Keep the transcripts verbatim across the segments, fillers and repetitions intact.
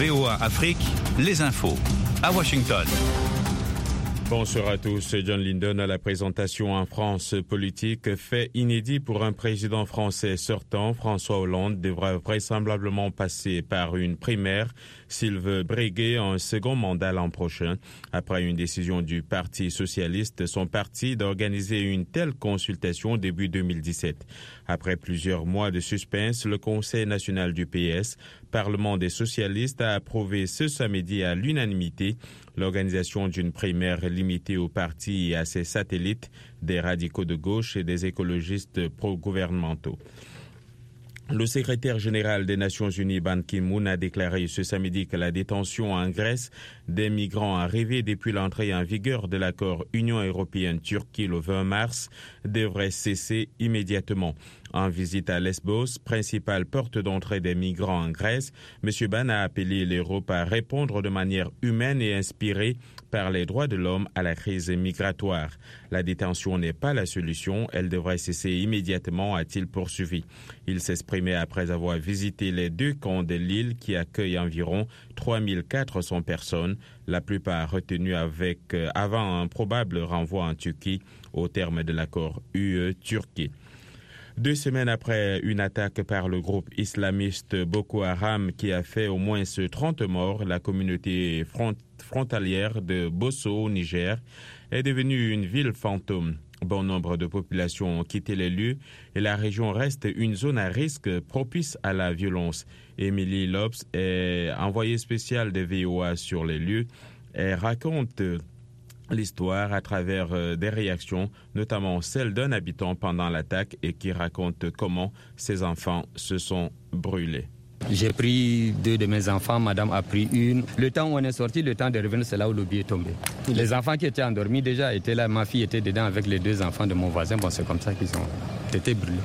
V O A Afrique, les infos à Washington. Bonsoir à tous, John Lyndon à la présentation. En France politique, fait inédit pour un président français sortant. François Hollande devra vraisemblablement passer par une primaire s'il veut briguer un second mandat l'an prochain. Après une décision du Parti socialiste, son parti d'organiser une telle consultation début deux mille dix-sept. Après plusieurs mois de suspense, le Conseil national du P S, Parlement des socialistes, a approuvé ce samedi à l'unanimité l'organisation d'une primaire limitée aux partis et à ses satellites, des radicaux de gauche et des écologistes pro-gouvernementaux. Le secrétaire général des Nations Unies, Ban Ki-moon, a déclaré ce samedi que la détention en Grèce des migrants arrivés depuis l'entrée en vigueur de l'accord Union européenne-Turquie le vingt mars devrait cesser immédiatement. En visite à Lesbos, principale porte d'entrée des migrants en Grèce, M. Ban a appelé l'Europe à répondre de manière humaine et inspirée par les droits de l'homme à la crise migratoire. La détention n'est pas la solution, elle devrait cesser immédiatement, a-t-il poursuivi. Il s'exprimait après avoir visité les deux camps de l'île qui accueillent environ trois mille quatre cents personnes, la plupart retenues avec, euh, avant un probable renvoi en Turquie au terme de l'accord U E-Turquie. Deux semaines après une attaque par le groupe islamiste Boko Haram qui a fait au moins trente morts, la communauté front- frontalière de Bosso au Niger est devenue une ville fantôme. Bon nombre de populations ont quitté les lieux et la région reste une zone à risque propice à la violence. Émilie Lopes est envoyée spéciale de V O A sur les lieux. Elle raconte l'histoire à travers des réactions, notamment celle d'un habitant pendant l'attaque et qui raconte comment ses enfants se sont brûlés. J'ai pris deux de mes enfants, madame a pris une. Le temps où on est sorti, le temps de revenir, c'est là où le billet est tombé. Les enfants qui étaient endormis déjà étaient là, ma fille était dedans avec les deux enfants de mon voisin. Bon, c'est comme ça qu'ils ont été brûlés.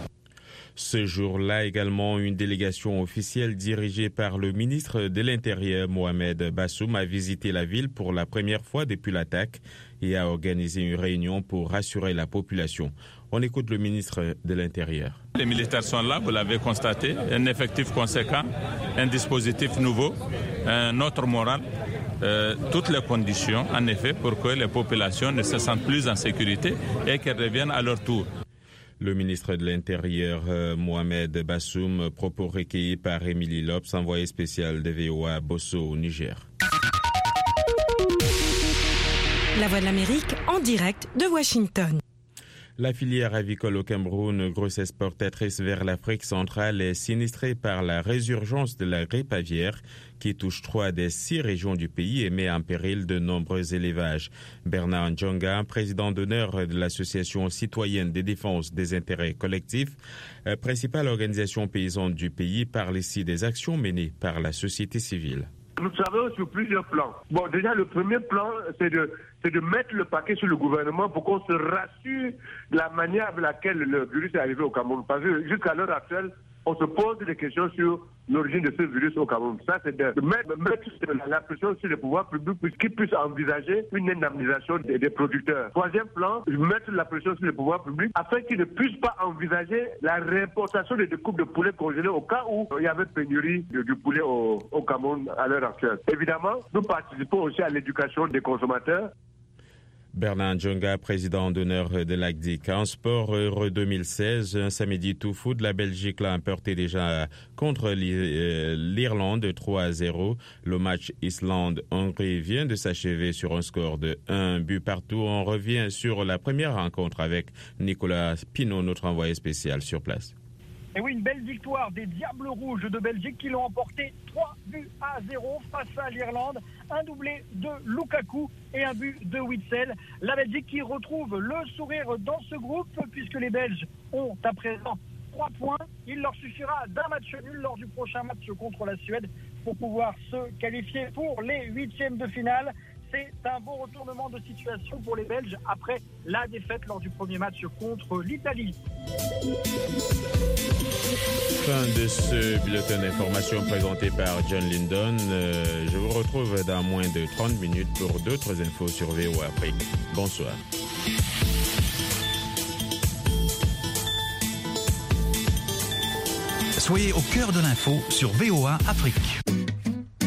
Ce jour-là également, une délégation officielle dirigée par le ministre de l'Intérieur, Mohamed Bassoum, a visité la ville pour la première fois depuis l'attaque et a organisé une réunion pour rassurer la population. On écoute le ministre de l'Intérieur. Les militaires sont là, vous l'avez constaté, un effectif conséquent, un dispositif nouveau, un autre moral, euh, toutes les conditions en effet pour que les populations ne se sentent plus en sécurité et qu'elles reviennent à leur tour. Le ministre de l'Intérieur, euh, Mohamed Bassoum, propos recueillis par Émilie Lopes, envoyée spéciale de V O A à Bosso au Niger. La Voix de l'Amérique en direct de Washington. La filière avicole au Cameroun, grosse exportatrice vers l'Afrique centrale, est sinistrée par la résurgence de la grippe aviaire qui touche trois des six régions du pays et met en péril de nombreux élevages. Bernard Ndjonga, président d'honneur de l'Association citoyenne de défense des intérêts collectifs, principale organisation paysanne du pays, parle ici des actions menées par la société civile. Nous travaillons sur plusieurs plans. Bon, déjà, le premier plan, c'est de, c'est de mettre le paquet sur le gouvernement pour qu'on se rassure de la manière avec laquelle le virus est arrivé au Cameroun. Parce que jusqu'à l'heure actuelle, on se pose des questions sur l'origine de ce virus au Cameroun. Ça, c'est de mettre, mettre la pression sur les pouvoirs publics pour qu'ils puissent envisager une indemnisation des, des producteurs. Troisième plan, mettre la pression sur les pouvoirs publics afin qu'ils ne puissent pas envisager la réimportation des découpes de poulet congelés au cas où il y avait pénurie de, du poulet au, au Cameroun à l'heure actuelle. Évidemment, nous participons aussi à l'éducation des consommateurs. Bernard Ndjonga, président d'honneur de l'A C D I C. En sport, Euro deux mille seize, un samedi tout foot, la Belgique l'a emporté déjà contre l'Irlande trois à zéro. Le match Islande-Hongrie vient de s'achever sur un score de un but partout. On revient sur la première rencontre avec Nicolas Pinault, notre envoyé spécial sur place. Et oui, une belle victoire des Diables Rouges de Belgique qui l'ont emporté trois buts à zéro face à l'Irlande. Un doublé de Lukaku et un but de Witsel. La Belgique qui retrouve le sourire dans ce groupe puisque les Belges ont à présent trois points. Il leur suffira d'un match nul lors du prochain match contre la Suède pour pouvoir se qualifier pour les huitièmes de finale. C'est un bon retournement de situation pour les Belges après la défaite lors du premier match contre l'Italie. Fin de ce bulletin d'information présenté par John Lyndon. Euh, je vous retrouve dans moins de trente minutes pour d'autres infos sur V O A Afrique. Bonsoir. Soyez au cœur de l'info sur V O A Afrique.